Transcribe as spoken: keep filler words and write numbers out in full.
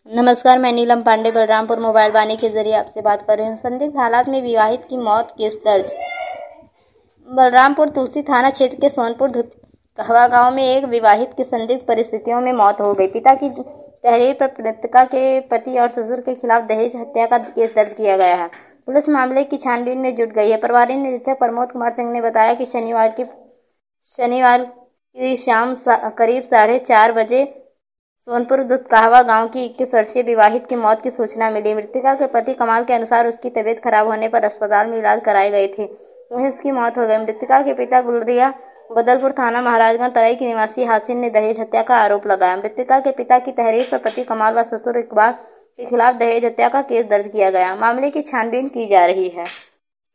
नमस्कार, मैं नीलम पांडे बलरामपुर मोबाइल वाणी के जरिए आपसे बात कर रही हूँ। संदिग्ध हालात में विवाहित की मौत, केस दर्ज। बलरामपुर तुलसी थाना क्षेत्र के सोनपुर कहवा गांव में एक विवाहित की संदिग्ध परिस्थितियों में मौत हो गई। पिता की तहरीर पर मृतका के पति और ससुर के खिलाफ दहेज हत्या का केस दर्ज किया गया है। पुलिस मामले की छानबीन में जुट गई है। प्रभारी निरीक्षक प्रमोद कुमार सिंह ने बताया कि शनिवार की शनिवार की शाम करीब साढ़े चार बजे सोनपुर दुधकाहवा गांव की इक्कीस वर्षीय विवाहित की मौत की सूचना मिली। मृतका के पति कमाल के अनुसार उसकी तबीयत खराब होने पर अस्पताल में इलाज कराए गए थे, वहीं उसकी मौत हो गई। मृतका के पिता गुलरिया बदलपुर थाना महाराजगंज तराई के निवासी हासिन ने दहेज हत्या का आरोप लगाया। मृतका के पिता की तहरीर पर पति कमाल व ससुर इकबाल के खिलाफ दहेज हत्या का केस दर्ज किया गया। मामले की छानबीन की जा रही है।